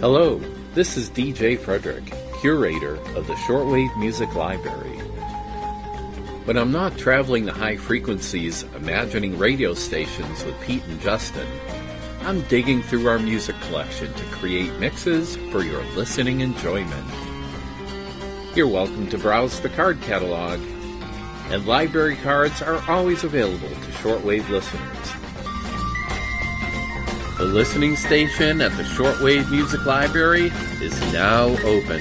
Hello, this is DJ Frederick, curator of the Shortwave Music Library. When I'm not traveling the high frequencies, imagining radio stations with Pete and Justin, I'm digging through our music collection to create mixes for your listening enjoyment. You're welcome to browse the card catalog, and library cards are always available to shortwave listeners. The listening station at the Shortwave Music Library is now open.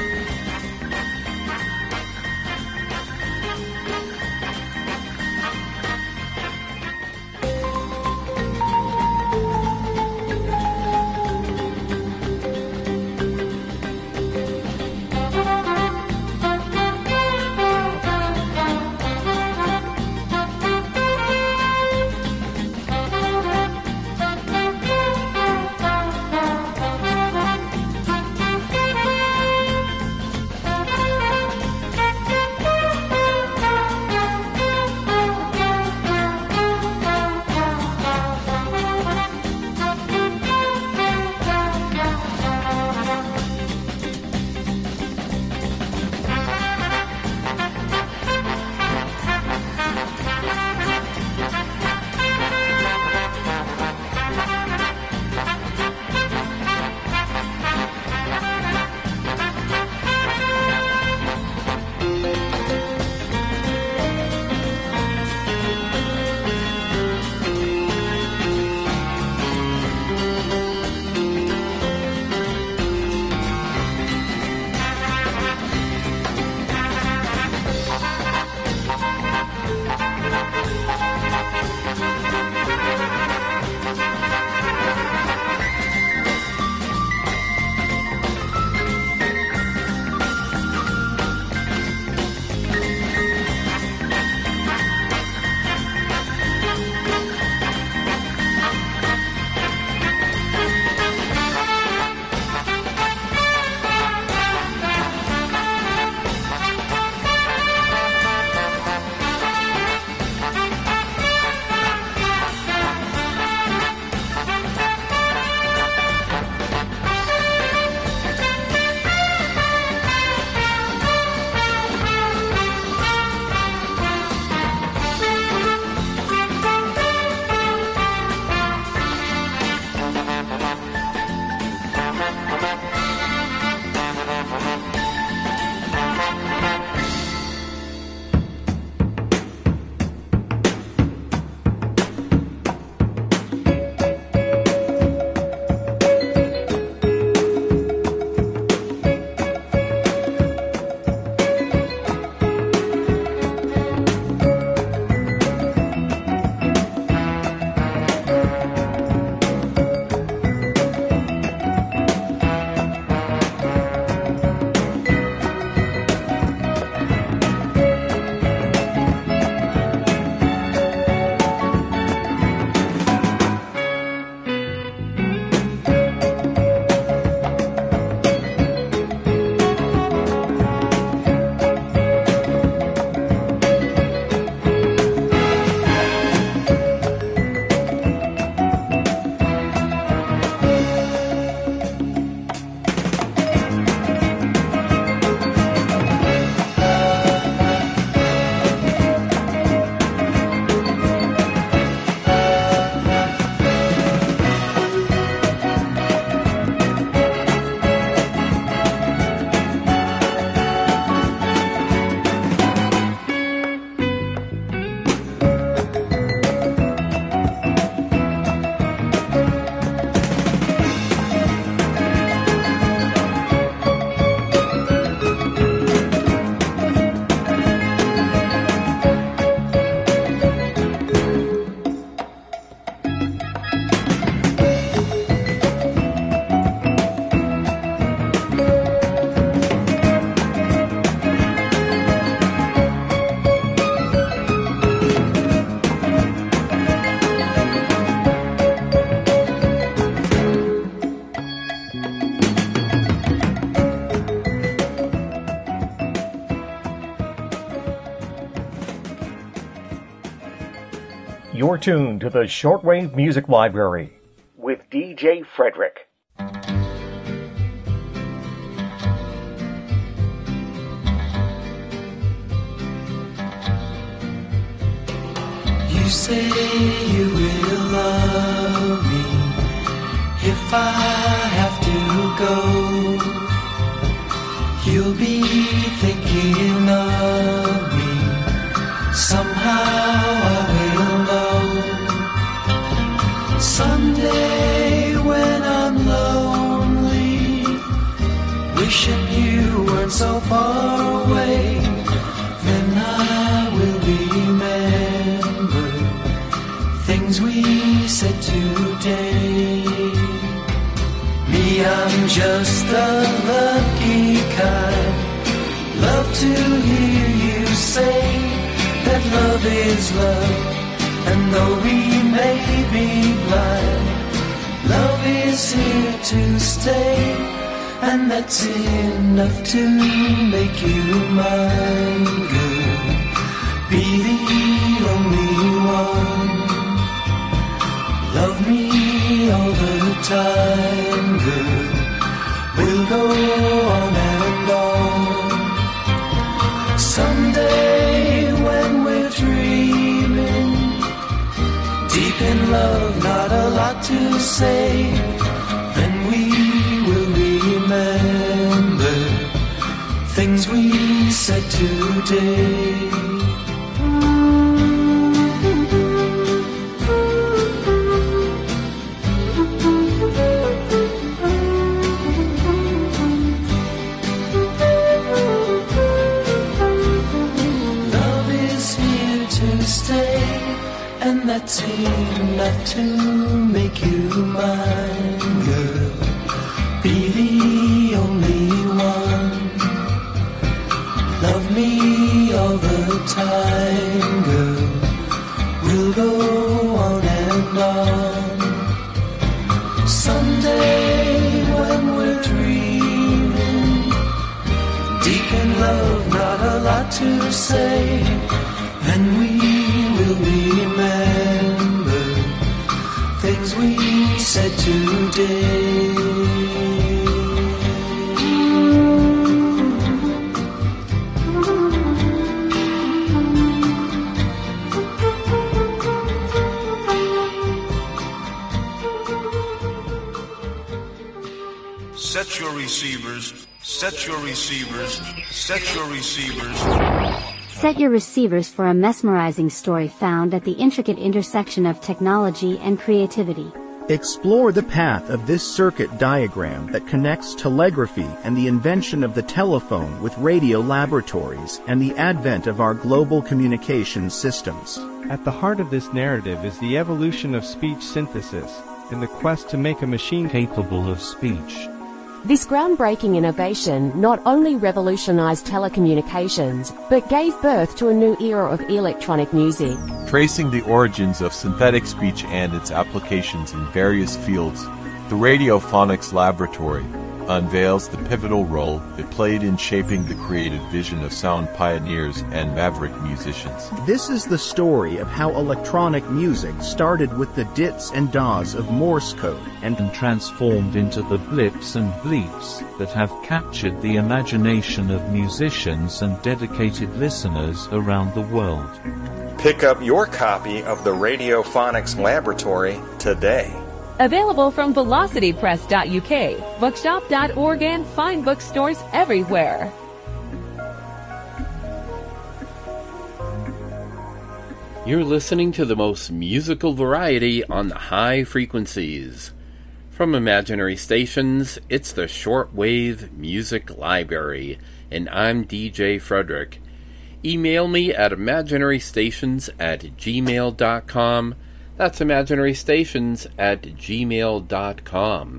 You're tuned to the Shortwave Music Library with DJ Frederick. You say you will love me if I have to go. You'll be thinking of me. Somehow I will know. Someday when I'm lonely, wishing you weren't so far away, then I will remember things we said today. Me, I'm just the lucky kind. Love to hear you say that love is love. And though we may be blind, love is here to stay. And that's enough to make you mine, girl. Be the only one. Love me all the time, girl. We'll go on and on. Someday when we're dreaming, deep in love, not a lot to say, then we will remember things we said today. And that's enough to make you mine, girl. Be the only one. Love me all the time, girl. We'll go on and on. Someday when we're dreaming, deep in love, not a lot to say, then we will remember things we said today. Set your receivers, set your receivers, set your receivers. Set your receivers for a mesmerizing story found at the intricate intersection of technology and creativity. Explore the path of this circuit diagram that connects telegraphy and the invention of the telephone with radio laboratories and the advent of our global communication systems. At the heart of this narrative is the evolution of speech synthesis and the quest to make a machine capable of speech. This groundbreaking innovation not only revolutionized telecommunications, but gave birth to a new era of electronic music. Tracing the origins of synthetic speech and its applications in various fields, the Radiophonics Laboratory unveils the pivotal role it played in shaping the creative vision of sound pioneers and maverick musicians. This is the story of how electronic music started with the dits and das of Morse code and transformed into the blips and bleeps that have captured the imagination of musicians and dedicated listeners around the world. Pick up your copy of the Radiophonics Laboratory today. Available from velocitypress.uk, bookshop.org, and fine bookstores everywhere. You're listening to the most musical variety on the high frequencies. From Imaginary Stations, it's the Shortwave Music Library, and I'm DJ Frederick. Email me at imaginarystations@gmail.com. That's imaginarystations@gmail.com.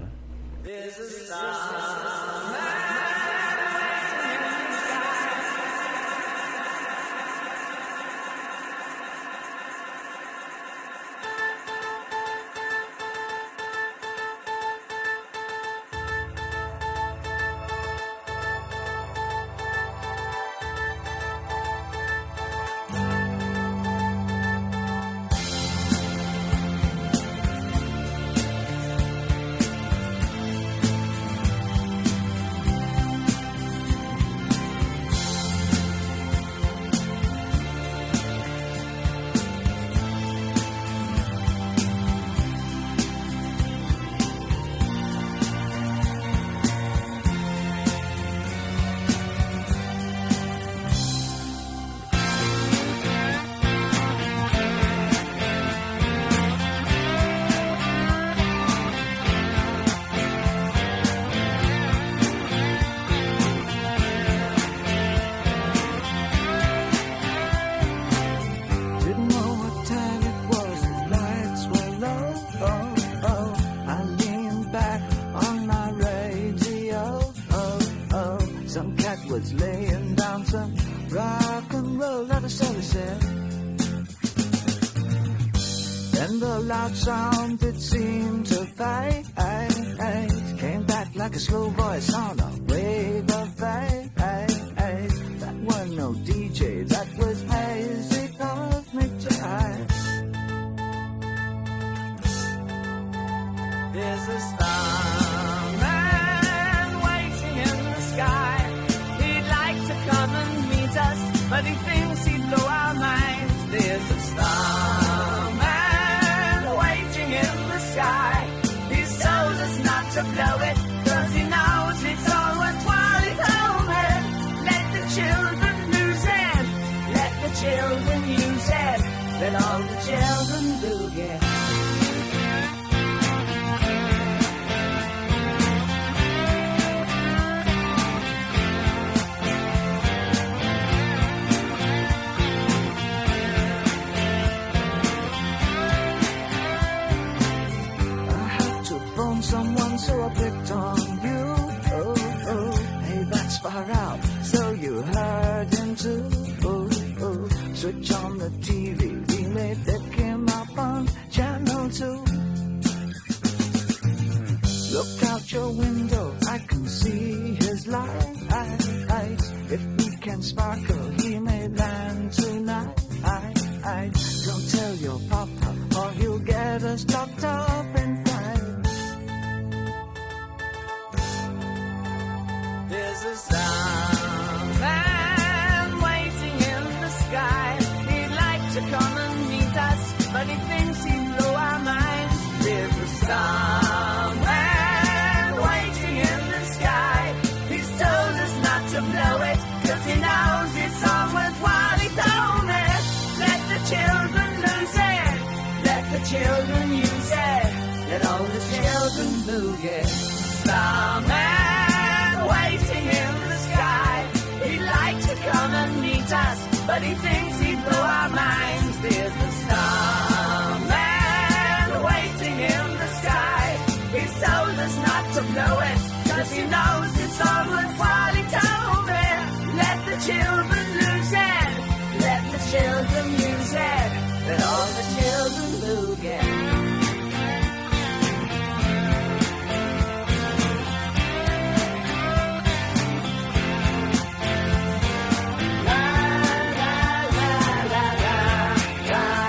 and the loud sound that seemed to fade came back like a slow voice on a wave of fate. That was no DJ, that was hazy cosmic jive. There's a starman waiting in the sky. He'd like to come and meet us, but he thinks he'd blow our minds. There's a starman waiting in the sky. He's told us not to blow it, 'cause he knows it's all worthwhile. He told me, let the children lose it, let the children use it, let all the children do it. Someone, so I picked on you. Hey, that's far out, so you heard him too. Switch on the TV, we may pick him up on channel 2. Look out your window, I can see his light. If he can sparkle, he may land tonight. Don't tell your papa, or he'll get us locked up in fight. There's a starman waiting in the sky. He'd like to come and meet us, but he thinks he'd blow our minds. There's a starman waiting in the sky. He's told us not to blow it, 'cause he knows it's all worthwhile. He told me, let the children lose it, let the children use it, let all the children lose it. Starman waiting in the sky. He'd like to come and meet us, but he thinks he'd blow our minds. There's the starman waiting in the sky. He's told us not to blow it, 'cause he knows it's all worthwhile. He told me, let the children lose it, let the children use it, let all the children lose it. La la la la la la.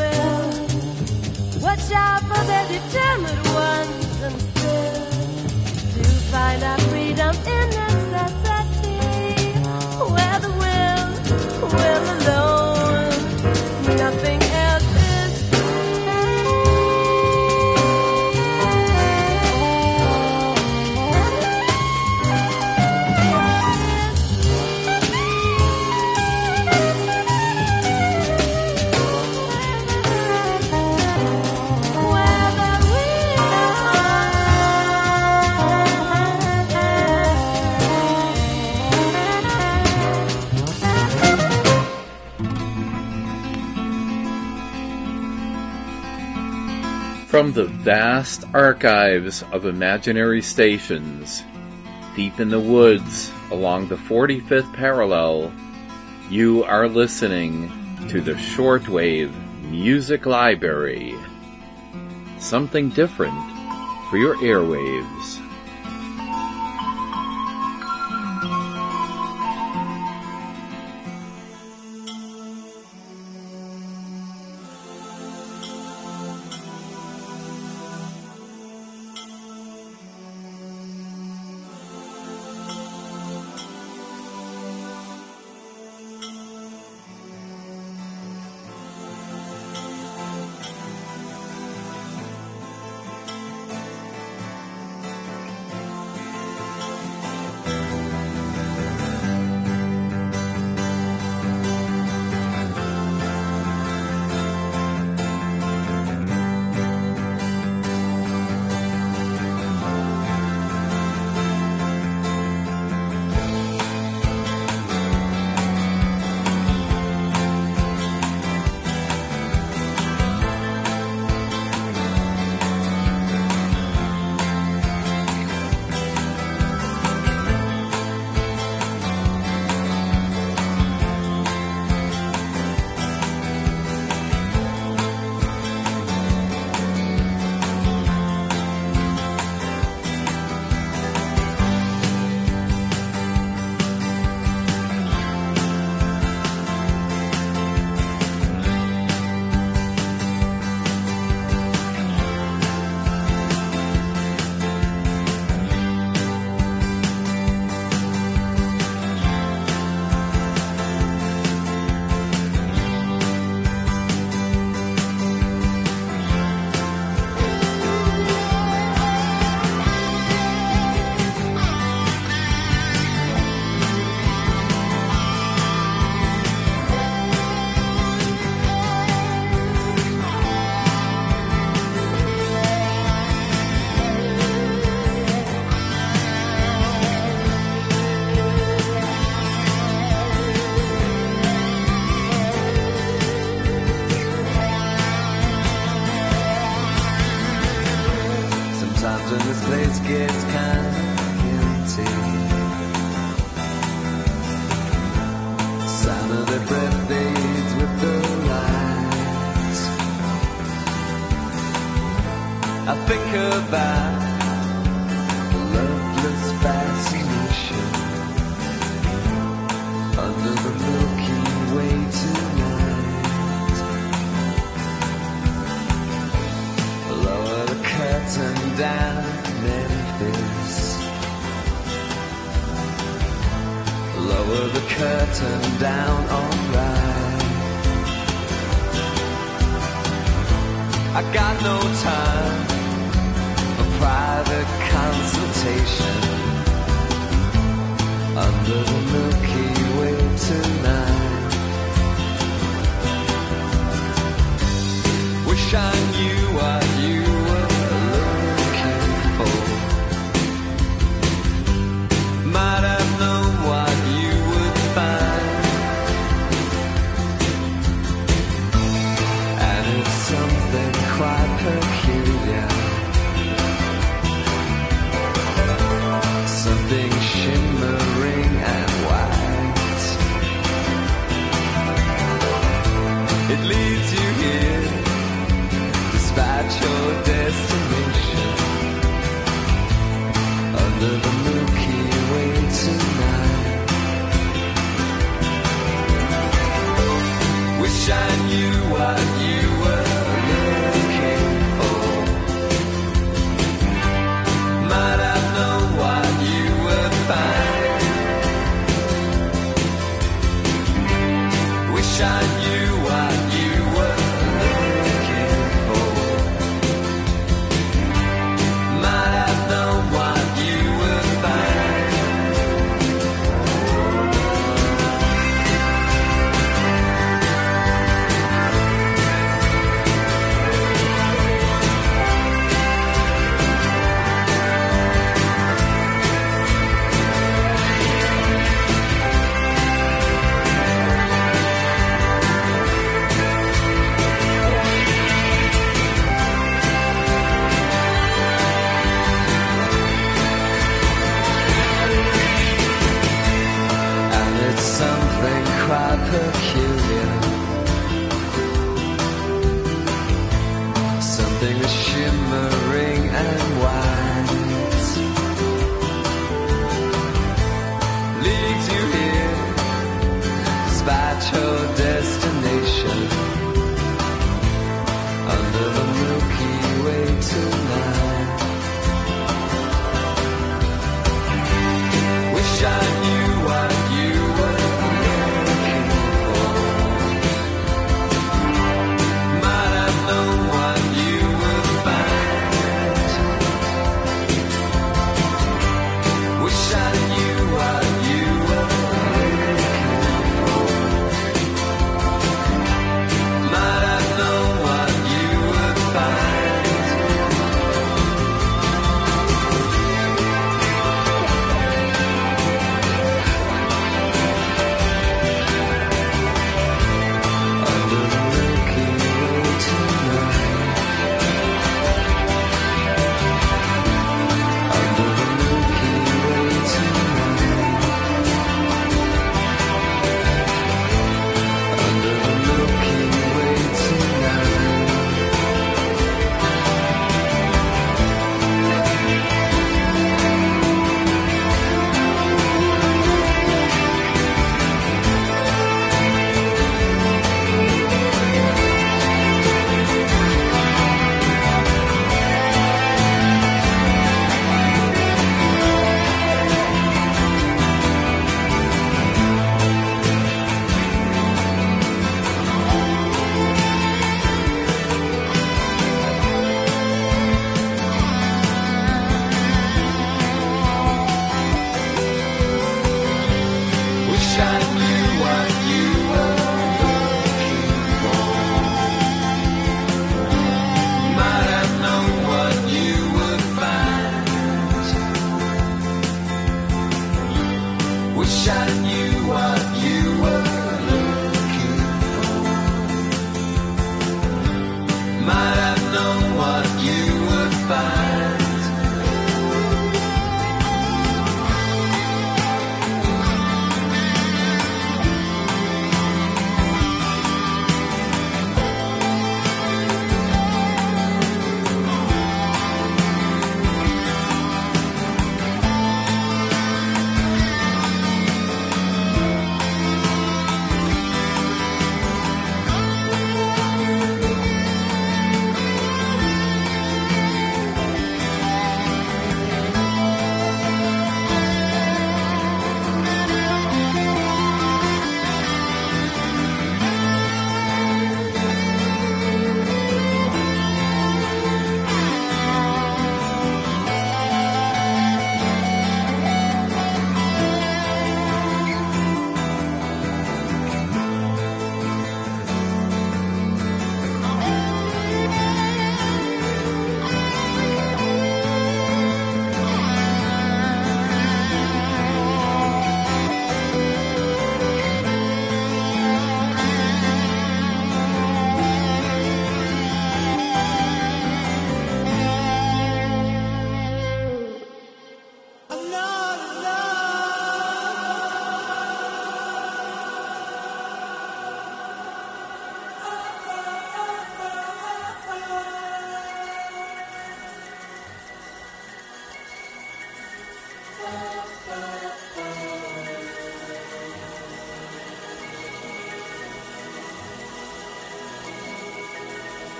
will. Watch out for the determined ones and still to find our freedom in necessity. Where the will alone, nothing else is From the vast archives of imaginary stations, deep in the woods along the 45th parallel, you are listening to the Shortwave Music Library. Something different for your airwaves. It leads you here, despite your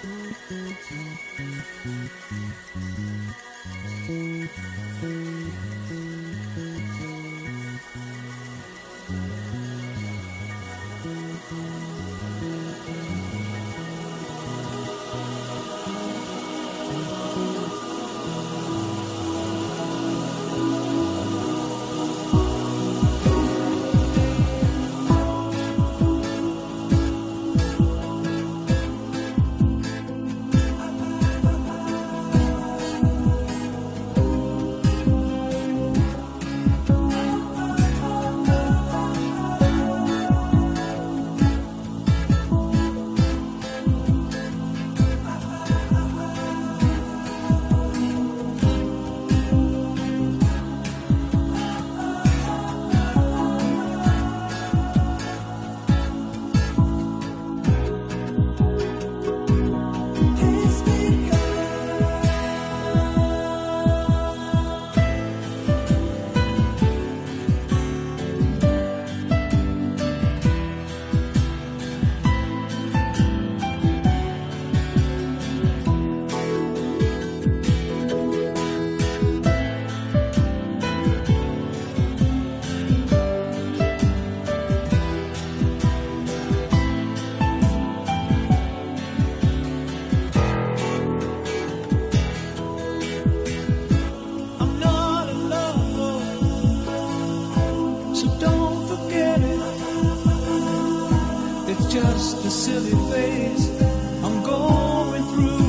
just a silly phase I'm going through.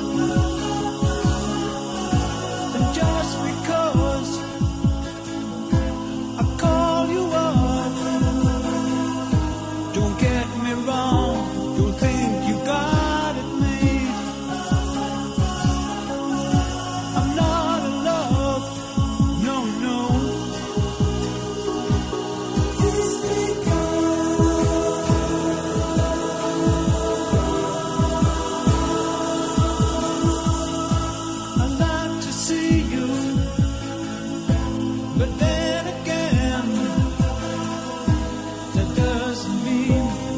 And just because I call you up, don't get me wrong, don't think you got it made. I'm not in love, no, no. But then again, that doesn't mean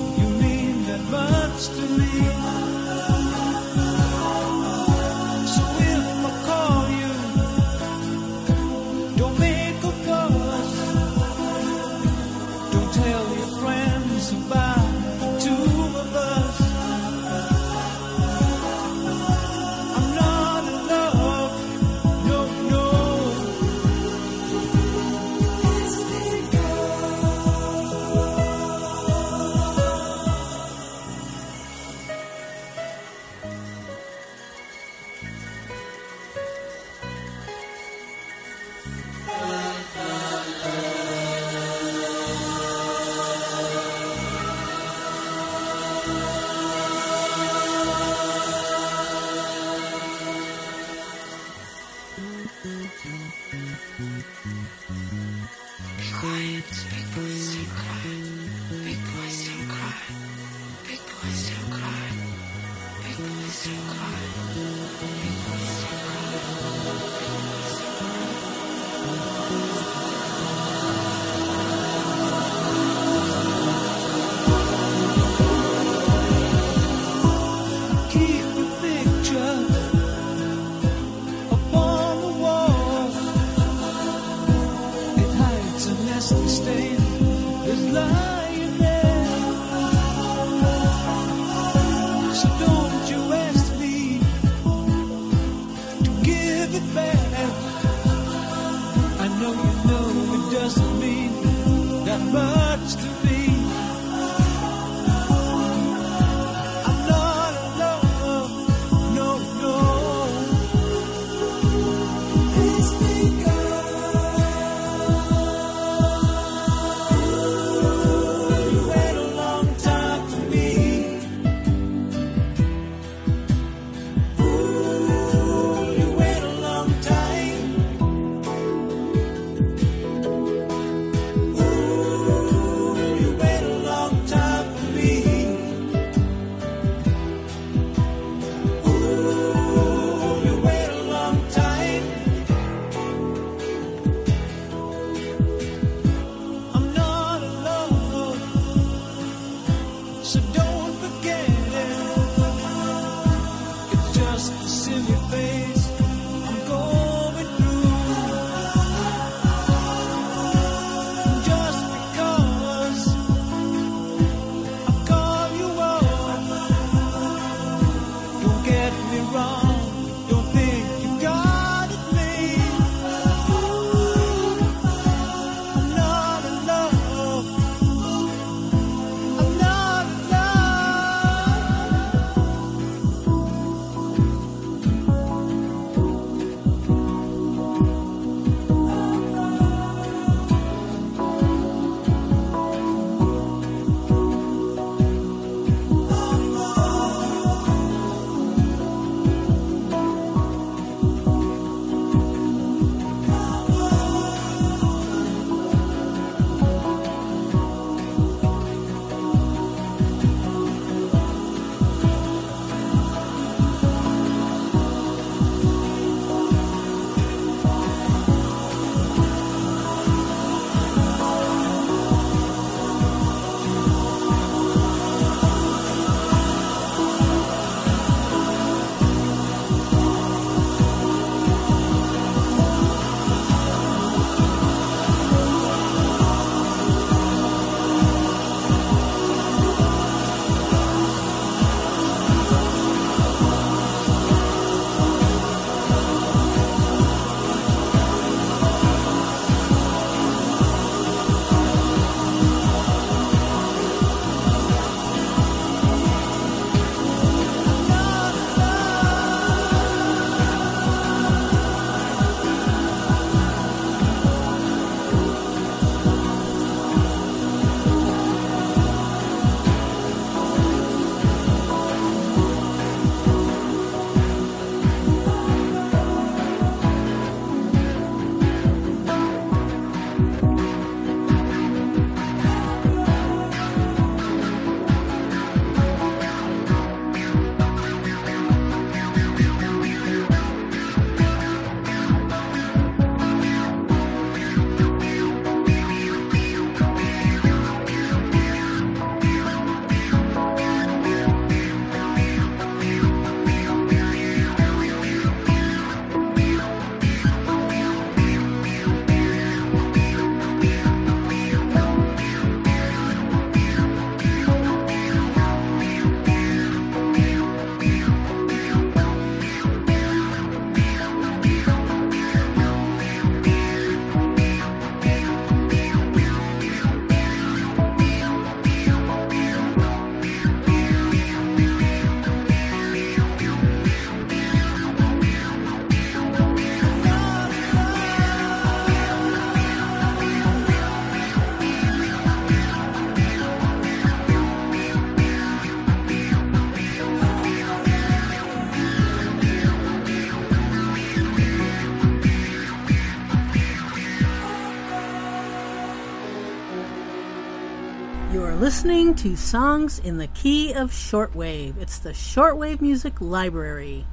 listening to Songs in the Key of Shortwave. It's the Shortwave Music Library.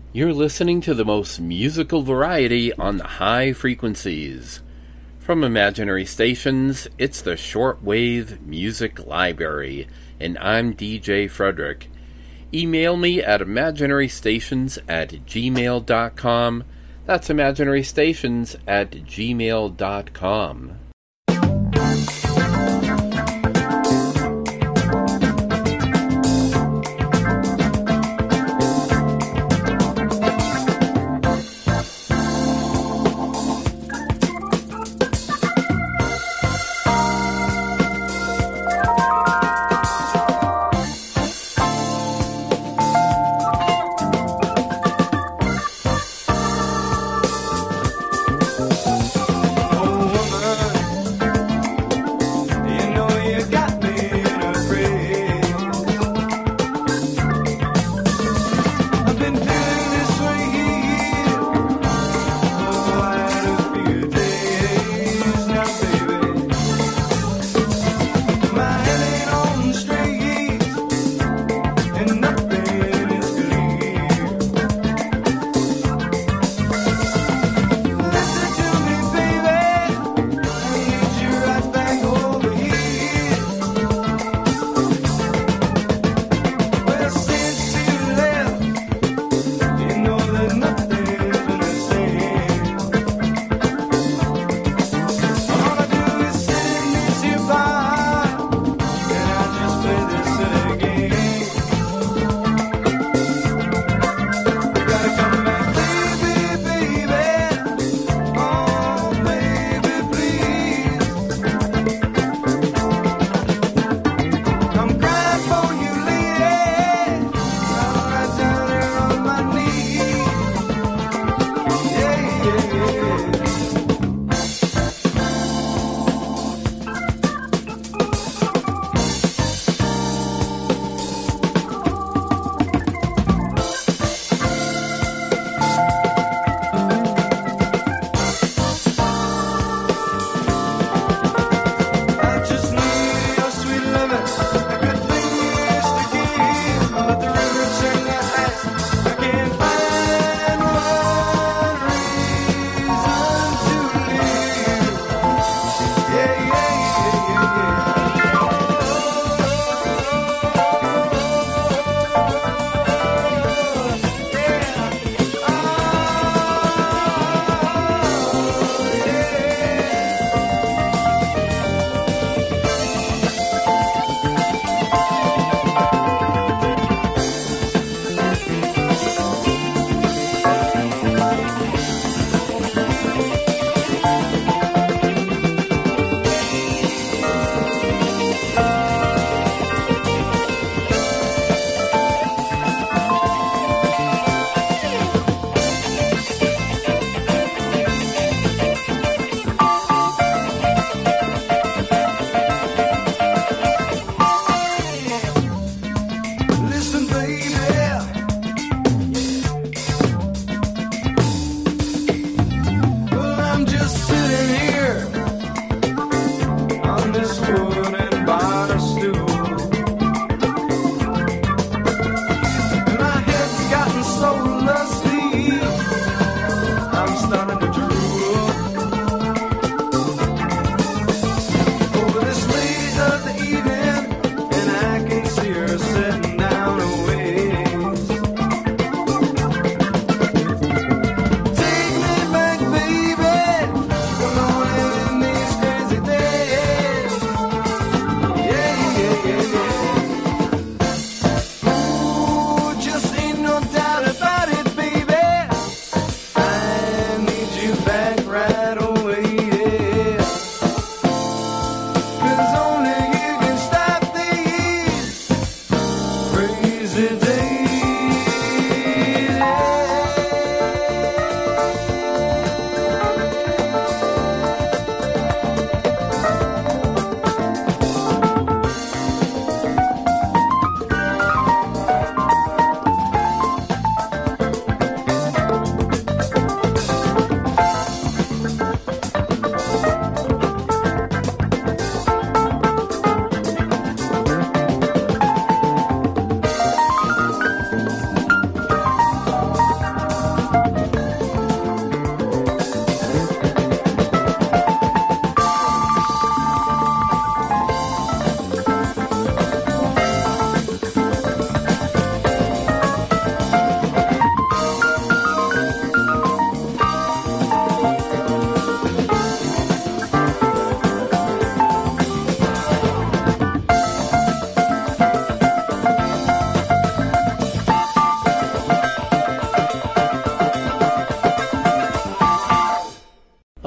You're listening to the most musical variety on the high frequencies. From Imaginary Stations, it's the Shortwave Music Library, and I'm DJ Frederick. Email me at imaginarystations@gmail.com. That's imaginarystations@gmail.com. Oh, woman.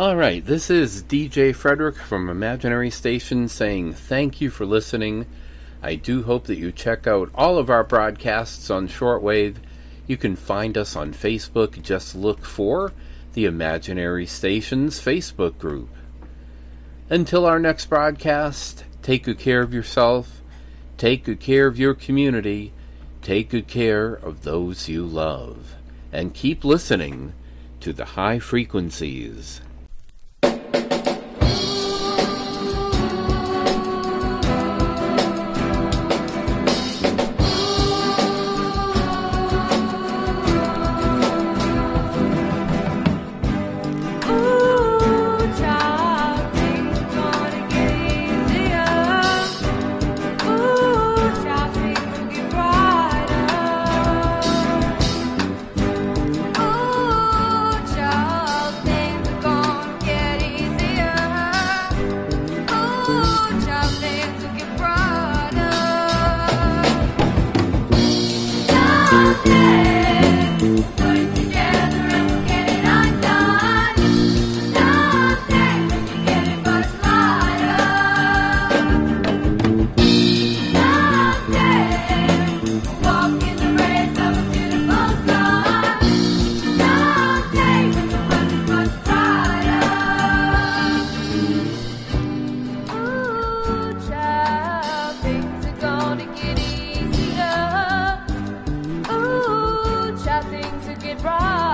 All right, this is DJ Frederick from Imaginary Station saying thank you for listening. I do hope that you check out all of our broadcasts on shortwave. You can find us on Facebook. Just look for the Imaginary Stations Facebook group. Until our next broadcast, take good care of yourself, take good care of your community, take good care of those you love, and keep listening to the high frequencies. Things to get right.